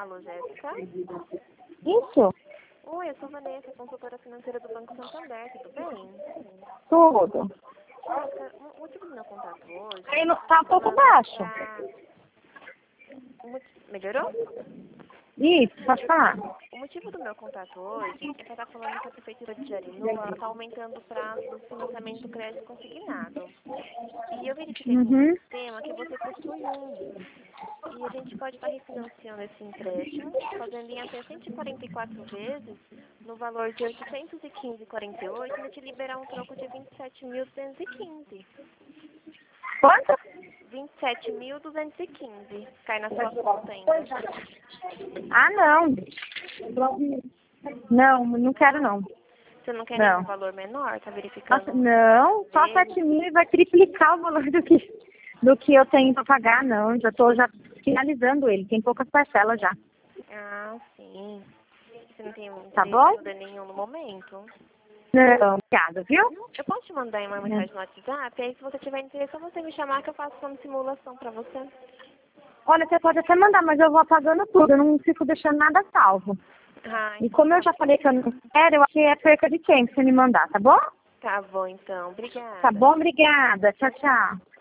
Alô, Jéssica? Isso? Oi, eu sou Vanessa, consultora financeira do Banco Santander, tudo bem? Tudo. Jéssica, o motivo do meu contato hoje... Aí tá um pouco baixo. Melhorou? Isso, pode falar. O motivo do meu contato hoje é que eu estar falando que a Prefeitura de Jarinu está aumentando o prazo do financiamento do crédito consignado. E eu verifiquei com o sistema que você possui um. E a gente pode estar refinanciando esse empréstimo, fazendo em até 144 vezes, no valor de R$ 815,48, e te liberar um troco de 27.215. Quanto? 27.215. Cai na sua conta ainda. Ah, não. Não, não quero não. Você não quer Não. nenhum valor menor? Tá verificando? Nossa, não, só 7 mil vai triplicar o valor do que eu tenho para pagar, não. Já tô finalizando ele, tem poucas parcelas já. Ah, sim. Você não tem Tá bom? ajuda nenhum no momento? Não, obrigada, viu? Eu posso te mandar uma mensagem no WhatsApp? Aí, se você tiver interesse, é só você me chamar que eu faço uma simulação pra você. Olha, você pode até mandar, mas eu vou apagando tudo, eu não fico deixando nada salvo. Ah, E como eu já falei que eu não quero, eu acho que é perca de tempo você me mandar, tá bom? tá bom, então. Obrigada. Tá bom, obrigada. Tchau, tchau.